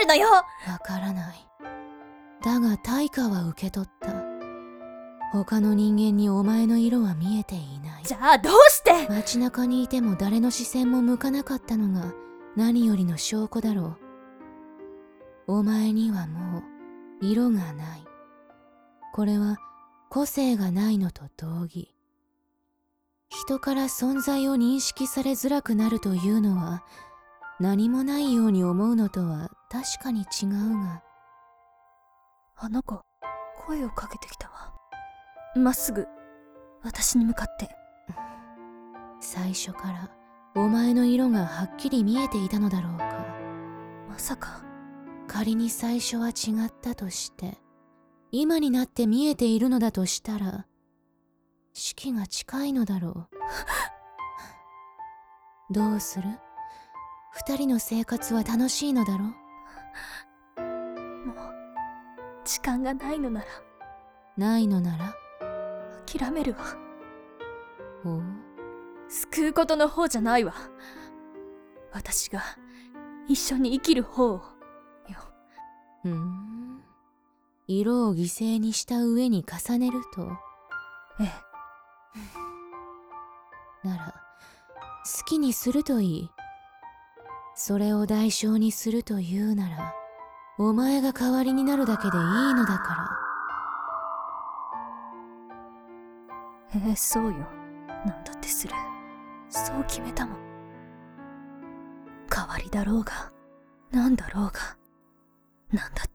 るのよ。 わからない。だが対価は受け取った。他の人間にお前の色は見えていない。 じゃあどうして？ 街中にいても誰の視線も向かなかったのが何よりの証拠だろう。お前にはもう色がない。これは個性がないのと同義。人から存在を認識されづらくなるというのは何もないように思うのとは確かに違うが。 あの子、声をかけてきたわ。まっすぐ私に向かって。 最初からお前の色がはっきり見えていたのだろうか。 まさか。 仮に最初は違ったとして今になって見えているのだとしたら死期が近いのだろう。どうする？二人の生活は楽しいのだろう。 もう時間がないのなら。 ないのなら諦めるわ。 おう。 救うことの方じゃないわ。私が一緒に生きる方よ。 色を犠牲にした上に重ねると。 ええ。なら好きにするといい。それを代償にするというならお前が代わりになるだけでいいのだから。 そうよ。なんだってする。そう決めたもん。代わりだろうがなんだろうがなんだって